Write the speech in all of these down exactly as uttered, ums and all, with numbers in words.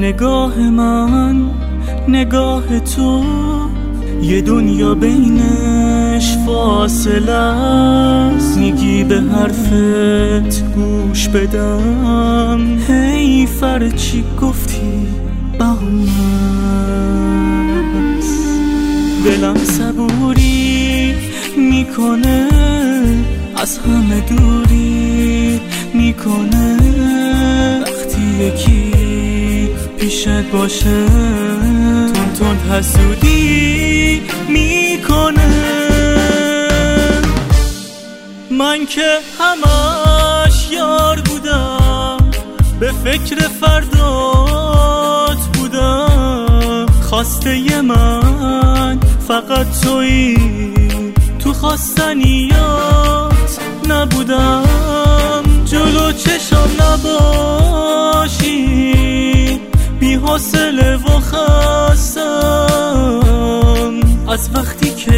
نگاه من نگاه تو یه دنیا بینش فاصله است، میگی به حرفت گوش بدم، هی فر چی گفتی بهونه است. دلم صبوری میکنه از همه دوری میکنه، وقتی یکی پیشت باشه تون تون حسودی میکنه. من که همش یار بودم، به فکر فردات بودم، خواسته من فقط تویی، تو خواستنیات نبودم، جلو چشم نباشی، بی حوصله و خستم از وقتی که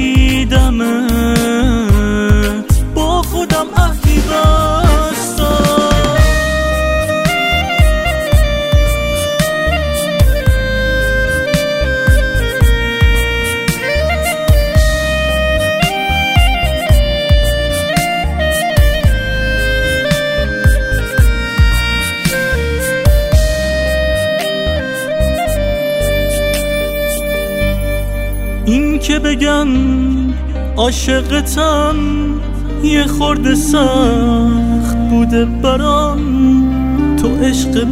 دیدمت، با خودم عهدی بستم. این که بگم عاشقتم یه خورده سخت بوده برام، تو عشق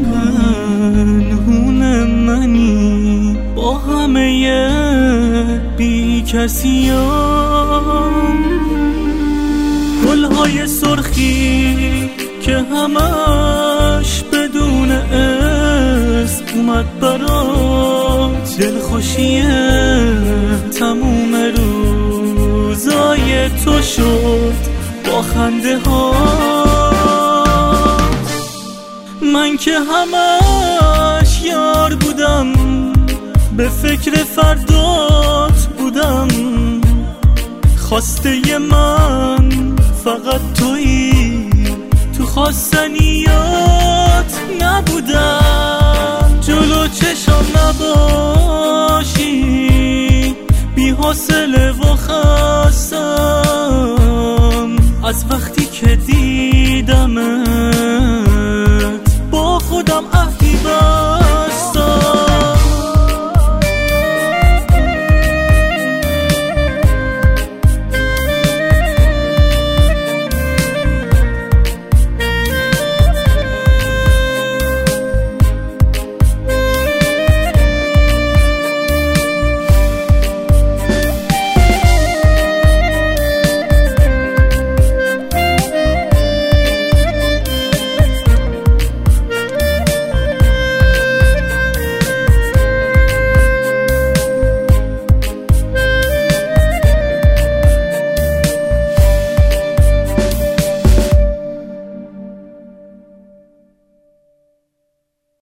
پنهون منی با همه بی کسیام، گلهای سرخی که همش بدون اسم اومد برات، دلخوشیه تموم روزای تو شد با خنده ها. من که همش یار بودم، به فکر فردات بودم، خواسته من فقط تویی، تو خواستنیات نبودم، جلو چشم نباشی، بی حوصله و خستم